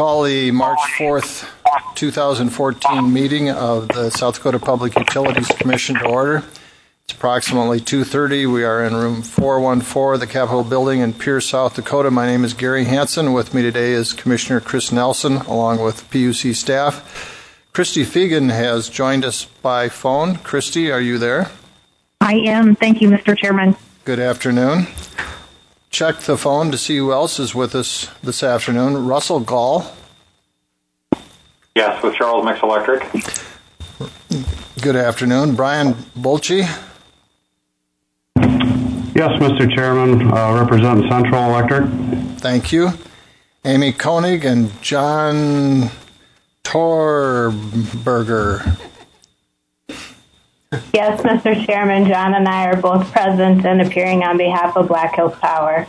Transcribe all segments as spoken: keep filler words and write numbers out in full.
call the March fourth, twenty fourteen meeting of the South Dakota Public Utilities Commission to order. It's approximately two thirty. We are in room four one four of the Capitol Building in Pierce, South Dakota. My name is Gary Hansen. With me today is Commissioner Chris Nelson, along with P U C staff. Christy Fegan has joined us by phone. Christy, are you there? I am. Thank you, Mister Chairman. Good afternoon. Check the phone to see who else is with us this afternoon. Russell Gall. Yes, with Charles Mix Electric. Good afternoon. Brian Bolche. Yes, Mister Chairman, uh, representing Central Electric. Thank you. Amy Koenig and John Torberger. Yes, Mister Chairman, John and I are both present and appearing on behalf of Black Hills Power.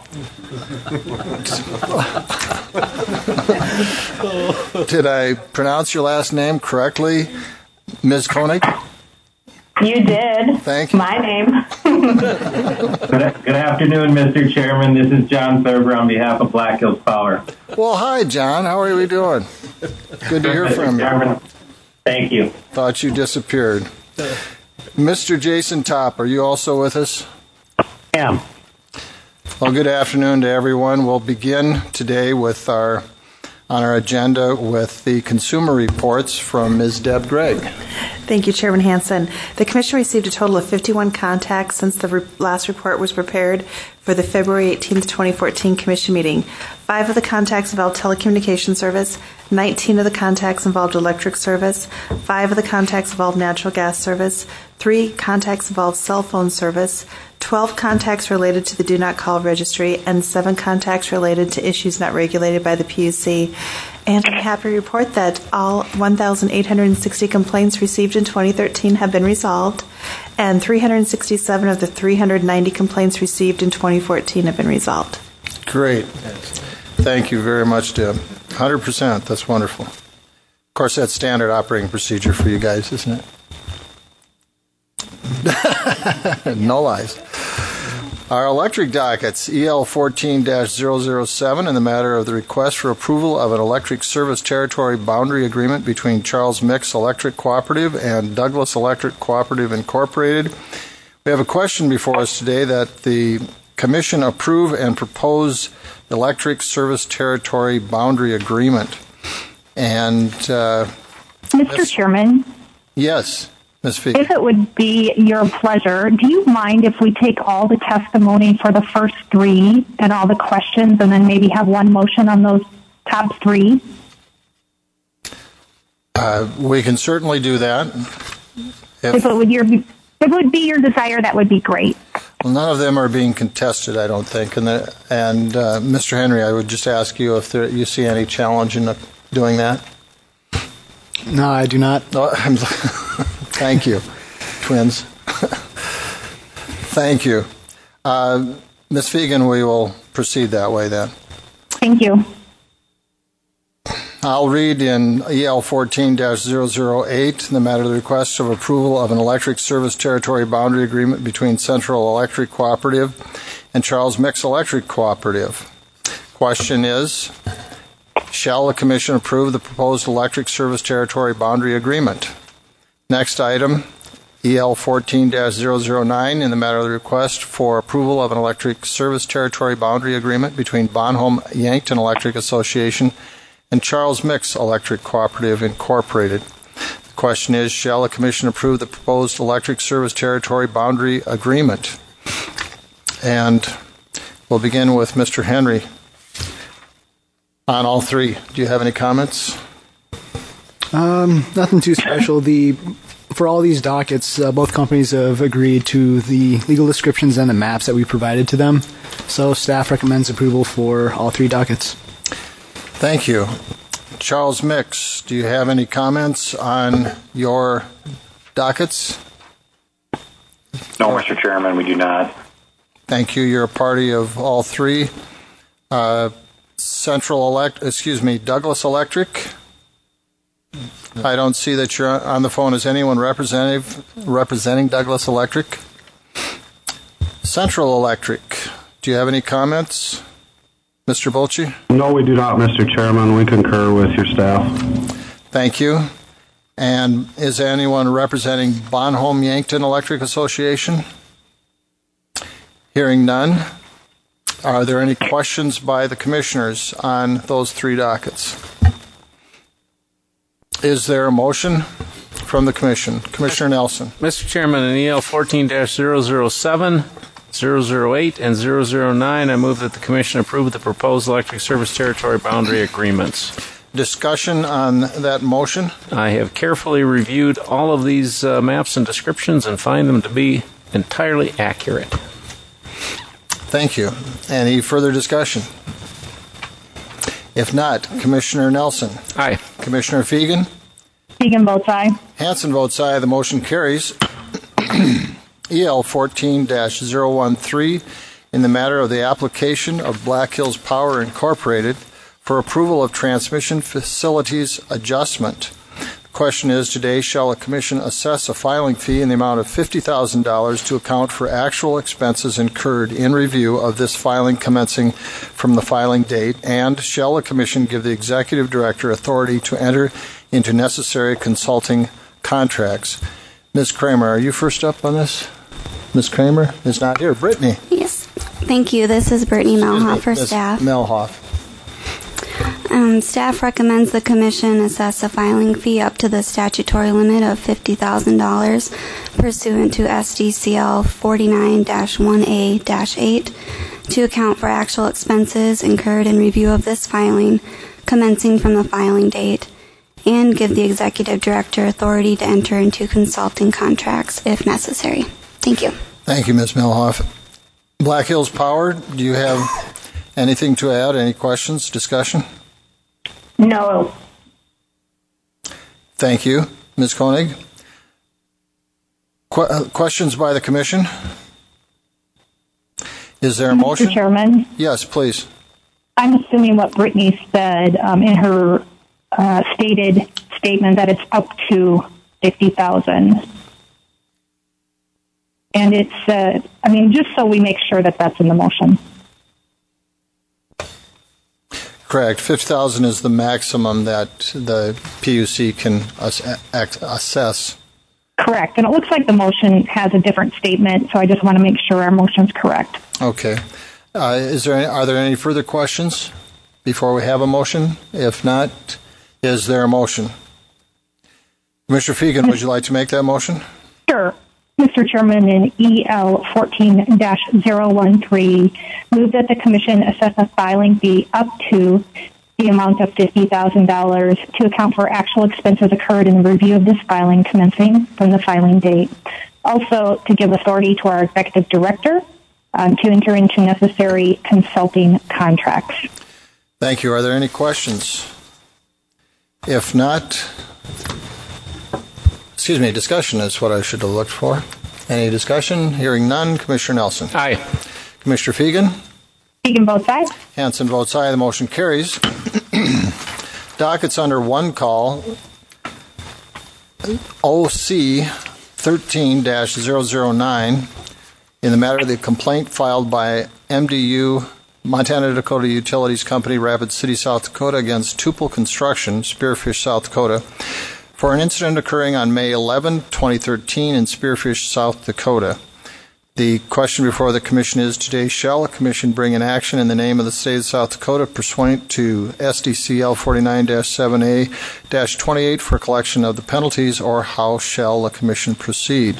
Did I pronounce your last name correctly, Miz Koenig? You did. Thank you. My name. good, good afternoon, Mister Chairman. This is John Thurber on behalf of Black Hills Power. Well, hi, John. How are we doing? Good to hear from you. Chairman, thank you. Thought you disappeared. Mister Jason Topp, are you also with us? I am. Well, good afternoon to everyone. We'll begin today with our on our agenda with the consumer reports from Miz Deb Gregg. Thank you, Chairman Hansen. The Commission received a total of fifty-one contacts since the re- last report was prepared for the February eighteenth, twenty fourteen Commission meeting. Five of the contacts involved telecommunication service, nineteen of the contacts involved electric service, five of the contacts involved natural gas service, three contacts involved cell phone service, twelve contacts related to the Do Not Call registry, and seven contacts related to issues not regulated by the P U C. And I'm happy to report that all one thousand eight hundred sixty complaints received in twenty thirteen have been resolved, and three hundred sixty-seven of the three hundred ninety complaints received in twenty fourteen have been resolved. Great. Thank you very much, Deb. one hundred percent. That's wonderful. Of course, that's standard operating procedure for you guys, isn't it? No lies. Our electric dockets, E L fourteen dash zero zero seven, in the matter of the request for approval of an electric service territory boundary agreement between Charles Mix Electric Cooperative and Douglas Electric Cooperative Incorporated. We have a question before us today that the Commission approve and propose the electric service territory boundary agreement. And uh, Mister Ms. Chairman? Yes. Miz Fegan. If it would be your pleasure, do you mind if we take all the testimony for the first three and all the questions and then maybe have one motion on those top three? Uh, we can certainly do that. If, if, it would your, if it would be your desire, that would be great. Well, none of them are being contested, I don't think. And, the, and uh, Mister Henry, I would just ask you if there, you see any challenge in doing that. No, I do not. Oh, I'm Thank you, twins. Thank you. Uh, Miz Fegan, we will proceed that way then. Thank you. I'll read in E L fourteen dash zero zero eight, in the matter of the request of approval of an electric service territory boundary agreement between Central Electric Cooperative and Charles Mix Electric Cooperative. Question is, shall the Commission approve the proposed electric service territory boundary agreement? Next item, E L fourteen dash zero zero nine, in the matter of the request for approval of an electric service territory boundary agreement between Bonhomme Yankton Electric Association and Charles Mix Electric Cooperative Incorporated. The question is, shall the Commission approve the proposed electric service territory boundary agreement? And we'll begin with Mister Henry on all three. Do you have any comments? Um, nothing too special. The for all these dockets, uh, both companies have agreed to the legal descriptions and the maps that we provided to them. So staff recommends approval for all three dockets. Thank you. Charles Mix, do you have any comments on your dockets? No, Mister Chairman, we do not. Thank you. You're a party of all three. Uh, Central Elect, excuse me, Douglas Electric. I don't see that you're on the phone. Is anyone representative representing Douglas Mister Bolche? No, we do not, Mister Chairman. We concur with your staff. Thank you. And is anyone representing Bonhomme Yankton Electric Association? Hearing none. Are there any questions by the commissioners on those three dockets? Is there a motion from the commission? Commissioner Nelson. Mister Chairman, in E L fourteen dash zero zero seven, zero zero eight, and zero zero nine, I move that the commission approve the proposed electric service territory boundary agreements. Discussion on that motion? I have carefully reviewed all of these uh, maps and descriptions and find them to be entirely accurate. Thank you. Any further discussion? If not, Commissioner Nelson. Aye. Commissioner Fegan. Fegan votes aye. Hansen votes aye. The motion carries. E L fourteen dash zero one three, in the matter of the application of Black Hills Power Incorporated for approval of transmission facilities adjustment. The question is, today shall a commission assess a filing fee in the amount of fifty thousand dollars to account for actual expenses incurred in review of this filing commencing from the filing date, and shall a commission give the executive director authority to enter into necessary consulting contracts? Miz Kramer, are you first up on this? Miz Kramer is not here. Brittany. Yes. Thank you. This is Brittany Melhoff for staff. Melhoff. Um, staff recommends the commission assess a filing fee up to the statutory limit of fifty thousand dollars pursuant to S D C L forty-nine dash one A dash eight to account for actual expenses incurred in review of this filing commencing from the filing date, and give the executive director authority to enter into consulting contracts if necessary. Thank you. Thank you, Miz Melhoff. Black Hills Power, do you have anything to add? Any questions, discussion? No. Thank you. Miz Koenig? Qu- uh, questions by the commission? Is there a motion? Mister Chairman? Yes, please. I'm assuming what Brittany said um, in her uh, stated statement that it's up to fifty thousand dollars. And it's, uh, I mean, just so we make sure that that's in the motion. Correct. fifty thousand dollars is the maximum that the P U C can ass- assess. Correct. And it looks like the motion has a different statement, so I just want to make sure our motion's correct. Okay. Uh, is there any, are there any further questions before we have a motion? If not, is there a motion? Commissioner Fegan, would you like to make that motion? Sure. Mister Chairman, in E L fourteen dash zero one three, move that the Commission assess a filing fee up to the amount of fifty thousand dollars to account for actual expenses occurred in the review of this filing commencing from the filing date. Also, to give authority to our Executive Director um, to enter into necessary consulting contracts. Thank you. Are there any questions? If not, excuse me, discussion is what I should have looked for. Any discussion? Hearing none. Commissioner Nelson. Aye. Commissioner Fegan. Fegan votes aye. Hansen votes aye. The motion carries. Dockets under one call. O C thirteen dash zero zero nine, in the matter of the complaint filed by M D U, Montana Dakota Utilities Company, Rapid City, South Dakota, against Tupel Construction, Spearfish, South Dakota, for an incident occurring on May eleventh, twenty thirteen in Spearfish, South Dakota. The question before the Commission is, today shall a Commission bring an action in the name of the State of South Dakota pursuant to S D C L forty-nine dash seven A dash twenty-eight for collection of the penalties, or how shall a Commission proceed?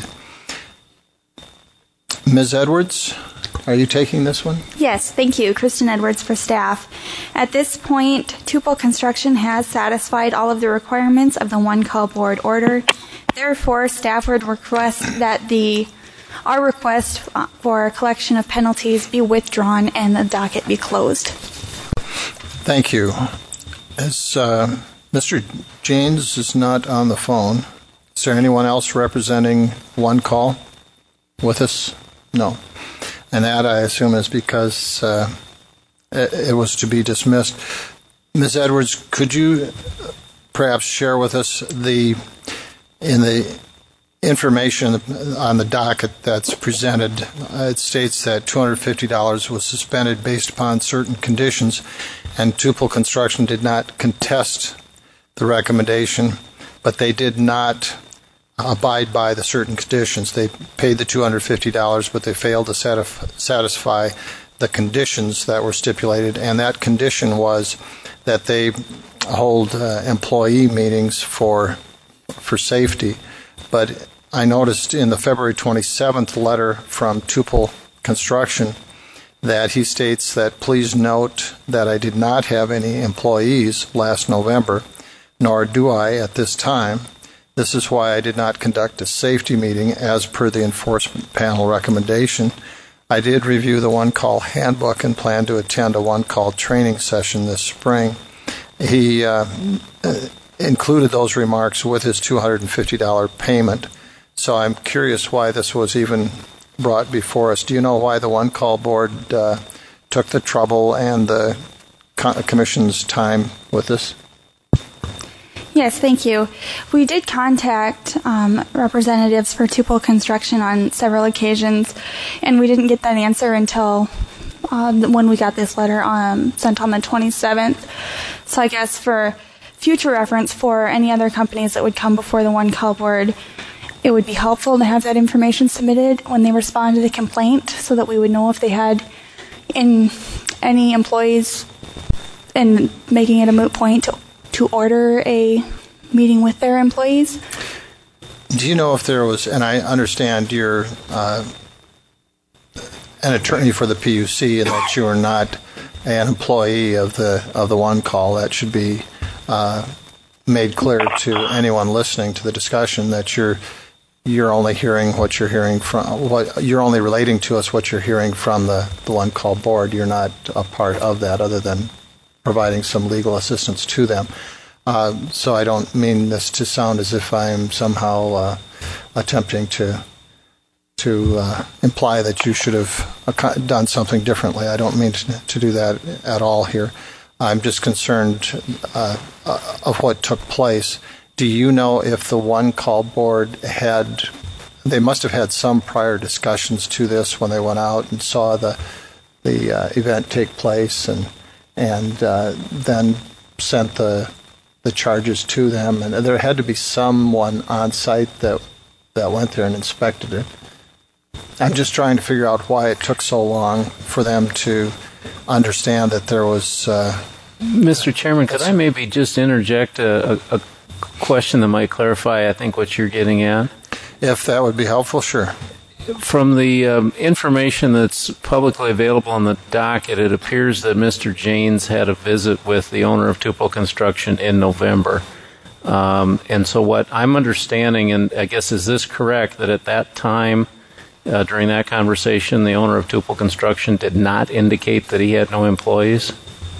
Miz Edwards, are you taking this one? Yes, thank you. Kristen Edwards for staff. At this point, Tupel Construction has satisfied all of the requirements of the one call board order. Therefore, staff would request that the our request for collection of penalties be withdrawn and the docket be closed. Thank you. As uh, Mister James is not on the phone, is there anyone else representing one call with us? No. And that, I assume, is because uh, it, it was to be dismissed. Miz Edwards, could you perhaps share with us the in the information on the docket that's presented. Uh, it states that two hundred fifty dollars was suspended based upon certain conditions, and Tupel Construction did not contest the recommendation, but they did not abide by the certain conditions. They paid the two hundred fifty dollars, but they failed to satisf- satisfy the conditions that were stipulated, and that condition was that they hold uh, employee meetings for for safety. But I noticed in the February twenty-seventh letter from Tupel Construction that he states that, please note that I did not have any employees last November, nor do I at this time. This is why I did not conduct a safety meeting as per the enforcement panel recommendation. I did review the one-call handbook and plan to attend a one-call training session this spring. He uh, included those remarks with his two hundred fifty dollars payment. So I'm curious why this was even brought before us. Do you know why the one-call board uh, took the trouble and the co- commission's time with this? Yes, thank you. We did contact um, representatives for Tupel Construction on several occasions, and we didn't get that answer until uh, when we got this letter um, sent on the twenty-seventh. So I guess for future reference for any other companies that would come before the one-call board, it would be helpful to have that information submitted when they respond to the complaint so that we would know if they had in any employees, and making it a moot point to to order a meeting with their employees. Do you know if there was, and I understand you're uh, an attorney for the P U C and that you are not an employee of the of the one call, that should be uh, made clear to anyone listening to the discussion, that you're you're only hearing what you're hearing from, what you're only relating to us what you're hearing from the, the one call board. You're not a part of that other than providing some legal assistance to them. Uh, so I don't mean this to sound as if I'm somehow uh, attempting to to uh, imply that you should have done something differently. I don't mean to, to do that at all here. I'm just concerned uh, of what took place. Do you know if the one call board had, they must have had some prior discussions to this when they went out and saw the the uh, event take place and and uh, then sent the the charges to them, and there had to be someone on site that that went there and inspected it. I'm just trying to figure out why it took so long for them to understand that there was. Uh, Mister Chairman, could I maybe just interject a, a, a question that might clarify, I think, what you're getting at? If that would be helpful, sure. From the um, information that's publicly available on the docket, it appears that Mister Janes had a visit with the owner of Tupel Construction in November. Um, and so what I'm understanding, and I guess is this correct, that at that time, uh, during that conversation, the owner of Tupel Construction did not indicate that he had no employees?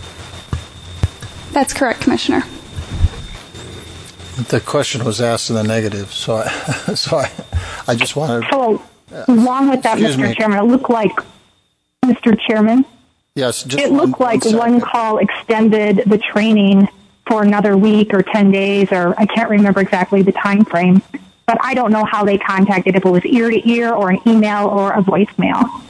That's correct, Commissioner. The question was asked in the negative, so I, so I, I just wanted. So, along with that, Excuse Mister me. Chairman, it looked like, Mister Chairman, Yes, just it one, looked like one, one call extended the training for another week or ten days, or I can't remember exactly the time frame. But I don't know how they contacted, if it was ear to ear or an email or a voicemail.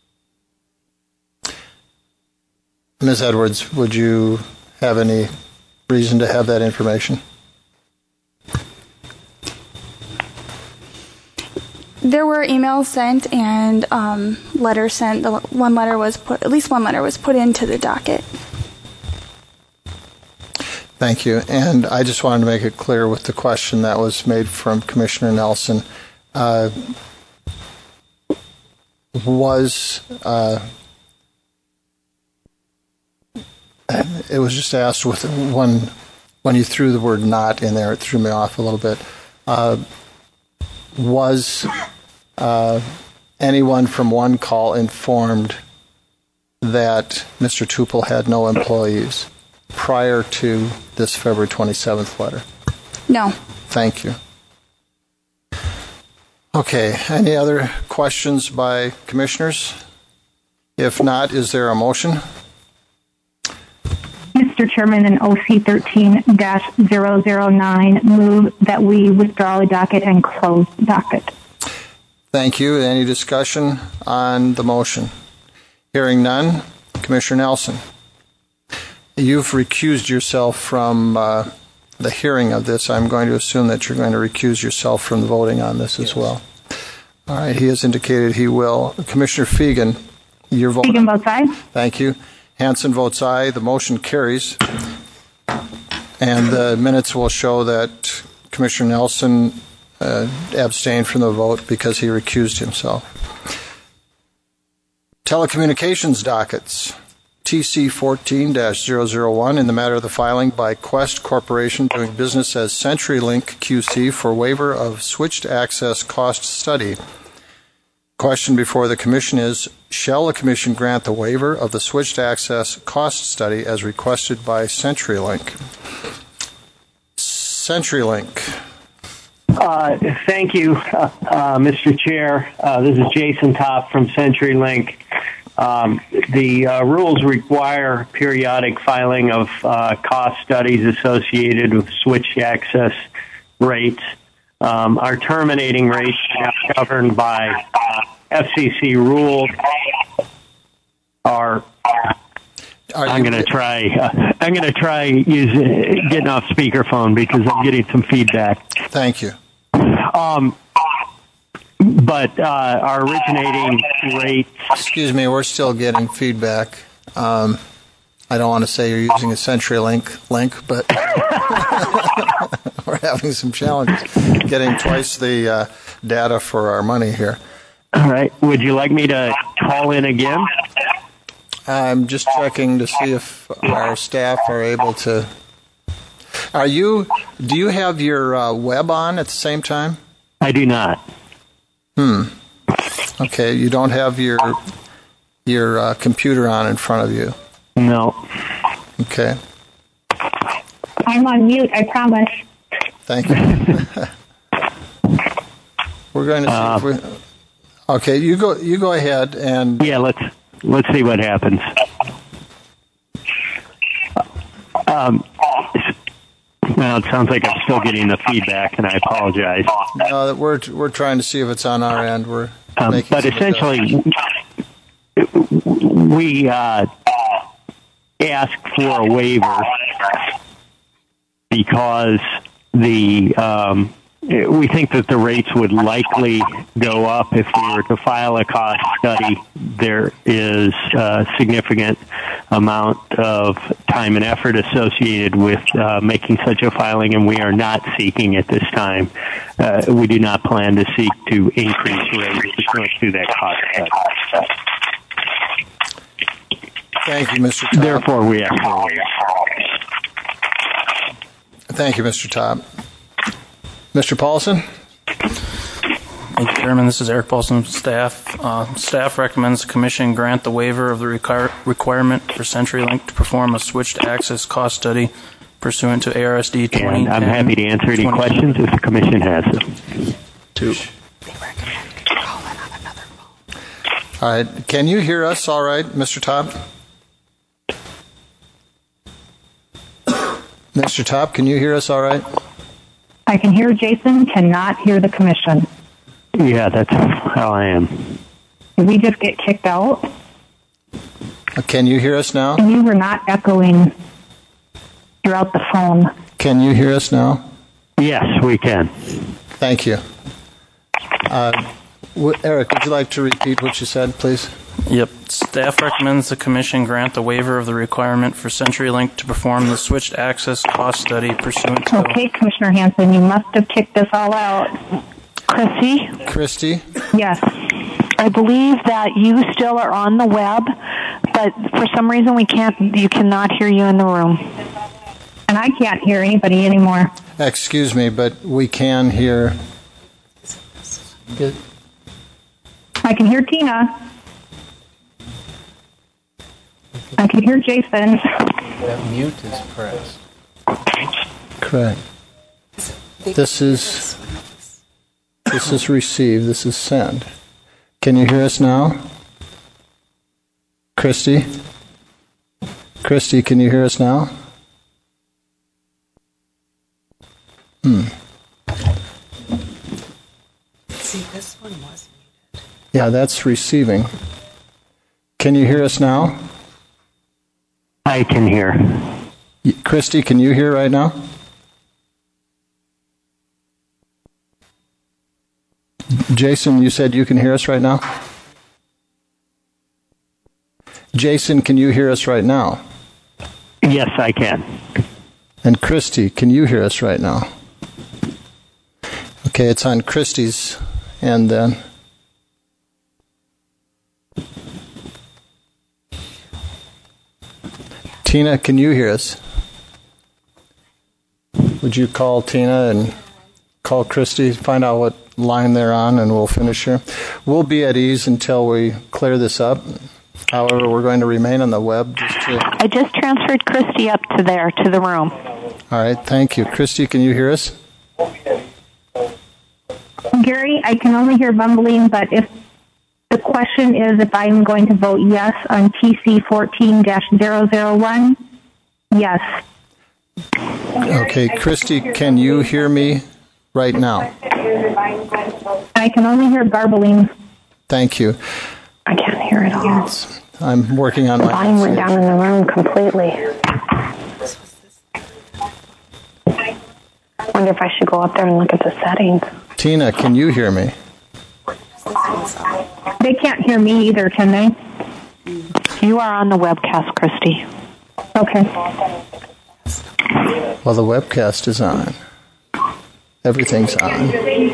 Miz Edwards, would you have any reason to have that information? There were emails sent and um, letters sent. The one letter was put, at least one letter was put into the docket. Thank you. And I just wanted to make it clear with the question that was made from Commissioner Nelson. Uh, was uh, it was just asked with when when you threw the word "not" in there, it threw me off a little bit. Uh, was uh, anyone from one call informed that Mister Tupel had no employees prior to this February twenty-seventh letter? No. Thank you. Okay, any other questions by commissioners? If not, is there a motion? Mister Mister Chairman, in O C thirteen dash zero zero nine, move that we withdraw the docket and close the docket. Thank you. Any discussion on the motion? Hearing none. Commissioner Nelson, you've recused yourself from uh, the hearing of this. I'm going to assume that you're going to recuse yourself from the voting on this as well. All right. He has indicated he will. Commissioner Fegan, your vote. Fegan votes aye. Thank you. Hansen votes aye. The motion carries. And the minutes will show that Commissioner Nelson uh, abstained from the vote because he recused himself. Telecommunications dockets. T C fourteen dash zero zero one in the matter of the filing by Quest Corporation doing business as CenturyLink Q C for waiver of switched access cost study. Question before the Commission is, shall the Commission grant the waiver of the switched access cost study as requested by CenturyLink? CenturyLink. Uh, thank you, uh, uh, Mister Chair. Uh, this is Jason Topp from CenturyLink. Um, the uh, rules require periodic filing of uh, cost studies associated with switched access rates. Um, our terminating rates are governed by uh, F C C rules. Are, are I'm going to try. Uh, I'm going to try using getting off speakerphone because I'm getting some feedback. Thank you. Um, but uh, our originating rates. Excuse me, we're still getting feedback. Um, I don't want to say you're using a CenturyLink link, but we're having some challenges getting twice the uh, data for our money here. All right. Would you like me to call in again? I'm just checking to see if our staff are able to. Are you? Do you have your uh, web on at the same time? I do not. Hmm. Okay. You don't have your your uh, computer on in front of you. No. Okay. I'm on mute, I promise. Thank you. We're going to see uh, if we. Okay, you go. You go ahead and. Yeah, let's let's see what happens. Um. Well, it sounds like I'm still getting the feedback, and I apologize. No, we're we're trying to see if it's on our end. We're um, making but essentially, we uh, ask for a waiver because the um, we think that the rates would likely go up if we were to file a cost study. There is a significant amount of time and effort associated with uh, making such a filing, and we are not seeking at this time. Uh, we do not plan to seek to increase rates pursuant to that cost study. Thank you, Mister Topp. Therefore, we ask for a waiver. Thank you, Mister Topp. Mister Paulson? Thank you, Chairman. This is Eric Paulson, staff. Uh, staff recommends the Commission grant the waiver of the require, requirement for CenturyLink to perform a switched access cost study pursuant to A R S D twenty. And I'm happy to answer any questions if the Commission has them. Two. All right. Can you hear us all right, Mister Topp? Mister Topp, can you hear us all right? I can hear Jason, cannot hear the Commission. Yeah, that's how I am. Did we just get kicked out? Can you hear us now? And you were not echoing throughout the phone. Can you hear us now? Yes, we can. Thank you. Uh, w- Eric, would you like to repeat what you said, please? Yep. Staff recommends the Commission grant the waiver of the requirement for CenturyLink to perform the switched access cost study pursuant to... Okay, Commissioner Hansen, you must have kicked us all out. Christy? Christy? Yes. I believe that you still are on the web, but for some reason we can't. You cannot hear you in the room. And I can't hear anybody anymore. Excuse me, but we can hear... I can hear Tina. I can hear Jason. That mute is pressed. Correct. This is this is receive. This is send. Can you hear us now? Christy? Christy, can you hear us now? Hmm. See, this one was muted. Yeah, that's receiving. Can you hear us now? I can hear. Christy, can you hear right now? Jason, you said you can hear us right now? Jason, can you hear us right now? Yes, I can. And Christy, can you hear us right now? Okay, it's on Christy's end then. Tina, can you hear us? Would you call Tina and call Christy, find out what line they're on, and we'll finish here. We'll be at ease until we clear this up. However, we're going to remain on the web. Just to... I just transferred Christy up to there, to the room. All right, thank you. Christy, can you hear us? Gary, I can only hear bumbling, but if the question is if I'm going to vote yes on T C fourteen dash zero zero one, yes. Okay, Christy, can you hear me right now? I can only hear garbling. Thank you. I can't hear it all. I'm working on the my... volume went down in the room completely. I wonder if I should go up there and look at the settings. Tina, can you hear me? They can't hear me either, can they? You are on the webcast, Christy. Okay. Well, the webcast is on. Everything's on.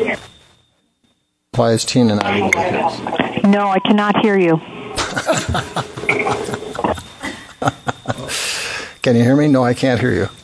Why is Tina not able to hear us? No, I cannot hear you. Can you hear me? No, I can't hear you.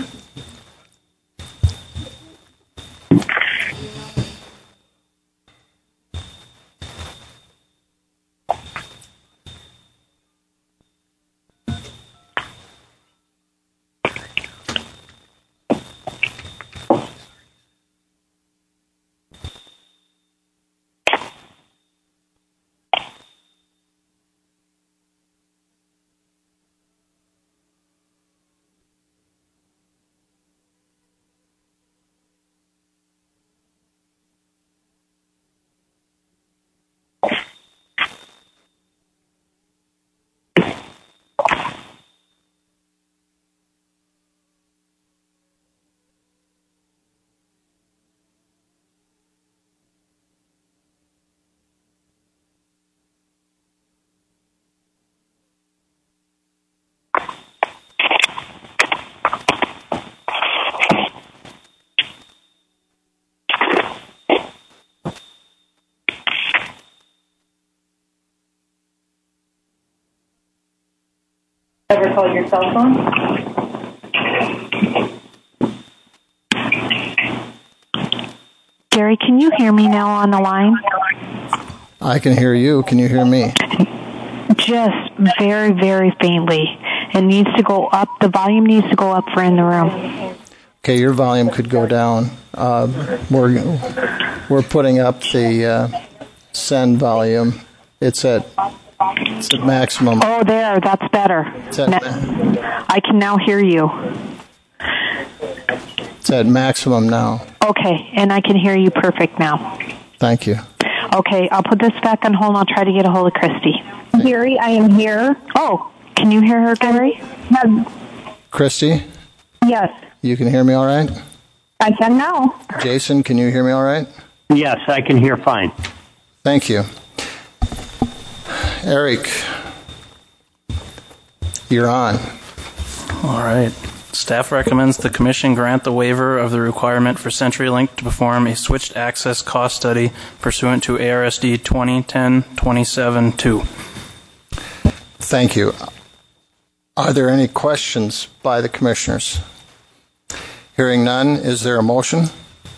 Ever called your cell phone? Gary, can you hear me now on the line? I can hear you. Can you hear me? Just very, very faintly. It needs to go up. The volume needs to go up for in the room. Okay, your volume could go down. Uh, we're we're putting up the uh, send volume. It's at it's at maximum. Oh, there. That's better. It's at, now, I can now hear you. It's at maximum now. Okay, and I can hear you perfect now. Thank you. Okay, I'll put this back on hold and I'll try to get a hold of Christy. Gary, I am here. Oh, can you hear her, Gary? Christy? Yes. You can hear me all right? I can now. Jason, can you hear me all right? Yes, I can hear fine. Thank you. Eric, you're on. All right. Staff recommends the Commission grant the waiver of the requirement for CenturyLink to perform a switched access cost study pursuant to A R S D twenty ten twenty-seven two. Thank you. Are there any questions by the Commissioners? Hearing none, is there a motion?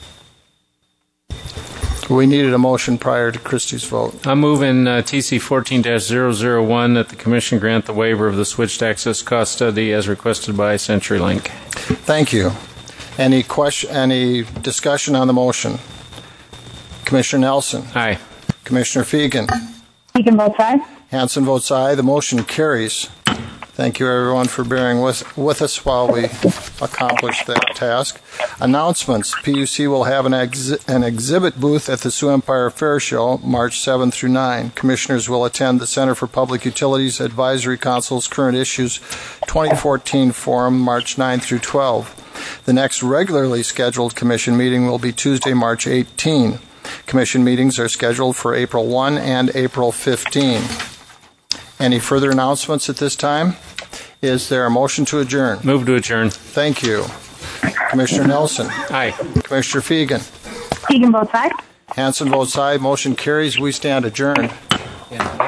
We needed a motion prior to Christie's vote. I'm moving uh, T C fourteen dash zero zero one that the Commission grant the waiver of the switched access cost study as requested by CenturyLink. Thank you. Any question? Any discussion on the motion? Commissioner Nelson. Aye. Commissioner Fegan. Fegan votes aye. Hanson votes aye. The motion carries. Thank you, everyone, for bearing with, with us while we accomplish that task. Announcements. P U C will have an, exi- an exhibit booth at the Sioux Empire Fair Show, March seventh through ninth. Commissioners will attend the Center for Public Utilities Advisory Council's Current Issues twenty fourteen Forum, March ninth through twelfth. The next regularly scheduled Commission meeting will be Tuesday, March eighteenth. Commission meetings are scheduled for April first and April fifteenth. Any further announcements at this time? Is there a motion to adjourn? Move to adjourn. Thank you. Commissioner Nelson. Aye. Commissioner Fegan. Fegan votes aye. Hanson votes aye. Motion carries. We stand adjourned. Yeah.